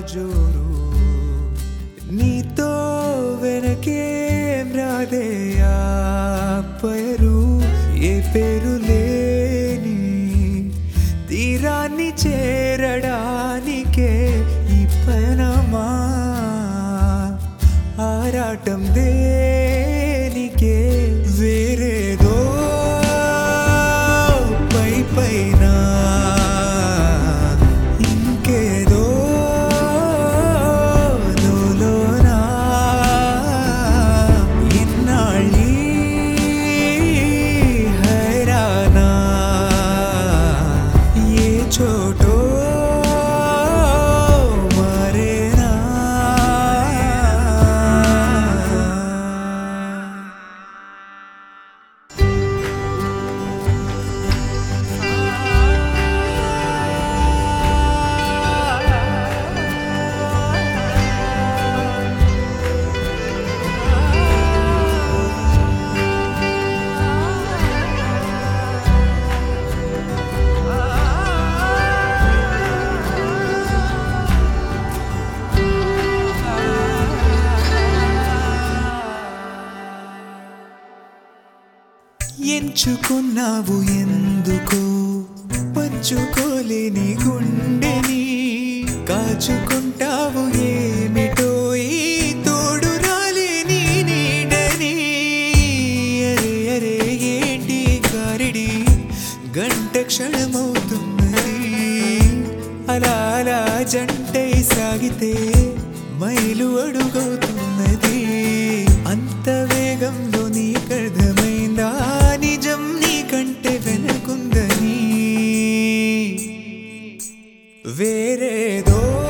జోరు నీతో వెనకేం రాదేయా పేరు ఏ పేరు లేని తీరాన్ని చేరడానికే ఈ పయనమా ఆరాటం దేనికే వేరేదో పై పైన ఇంకేదో లోలోనా ఇన్నాళ్ళీ హైరానా ఏ చోటో మరేనా ఎంచుకున్నావు ఎందుకో పంచుకోలేని గుండెని కాచుకుంటావు ఏమిటో ఈ తోడు రాలేని నీడని అరే అరే ఏంటి గారిడి గంట క్షణమవుతున్నది అలా అలా జంటై సాగితే మైలు అడుగవుతున్నది అంత వేగంలో నీకర్థమైందా నిజం నీకంటే వెనకుందని వేరేదో